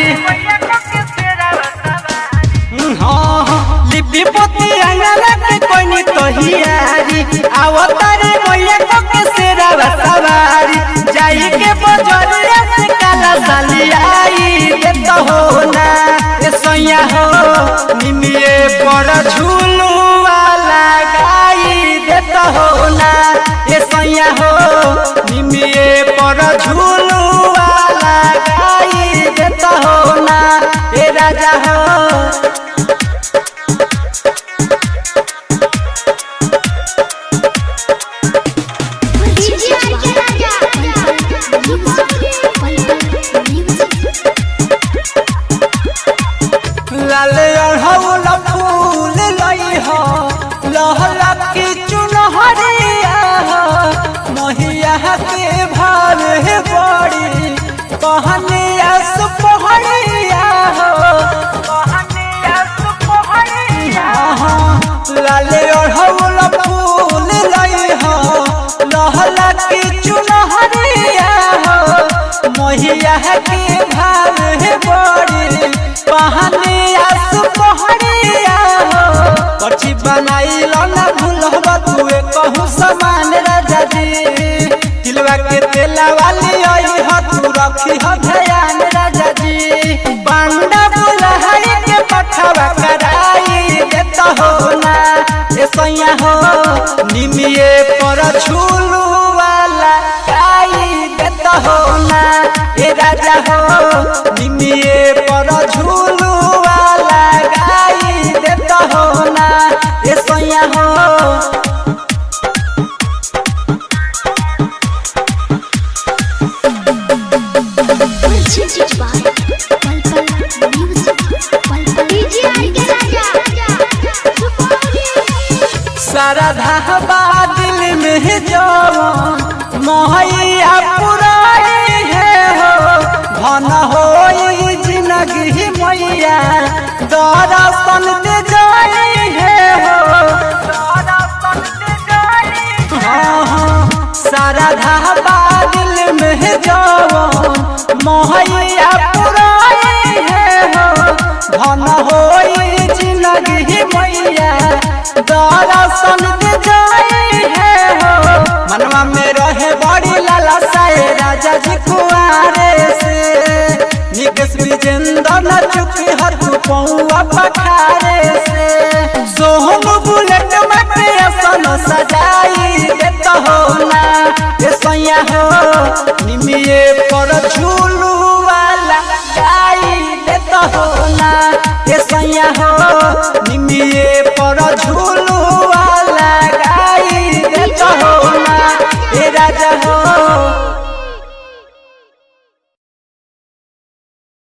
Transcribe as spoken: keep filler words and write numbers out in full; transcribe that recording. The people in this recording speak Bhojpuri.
लिपि पोती अंगला के कोई नी तोहियारी आवतारे मैया को के सेरा सवारी जाई के बजरिया से काला साली आई देत हो ना ए सैया हो निमिए पर झूलू वाला गाई देत हो ना ए सैया हो निमिए पर झूलू वाला गाई देत हो ना ए राजा हो लाले अढ़ौला फूल लई हो लहला की चुनहरिया हो महिया के भार है बड़ी कहनिया सुपहरिया हो कहनिया सुपहरिया हो लाले अढ़ौला फूल लई हो लहला की चुनहरिया हो महिया के भार है बड़ी पहनिया सुपहरिया हो पर्ची बनाई ना भूलबा तुए कहूँ समान राजा जी तिलवा के तेला वाली आई हो तू रखी हो ध्यान राजा जी पांडा बुलहरी के पठवा कराई देता हो ना ए सैया हो निमिए पर झूलू वाला गाई देता हो ना ए राजा हो निमिए पर झूलू वाला गाई देता हो ना ए सैया हो सारा धाबा दिल में जवान मोहैया पुराई है हो धन हो जिंदगी मैया दर्शन दे जाई है हो हाँ हाँ सारा धाबा दिल में जवान मोहैया पुराई है हो धन हो जिंदगी मैया दर्शन दे जाई है हो मनवा में रहे बड़ी लालसा राजा जी कुआरे से निकेश विजेंद्र न चुकी हर तू पौआ पखारे से सोहम बुलेट में सन सजाई देत हो ना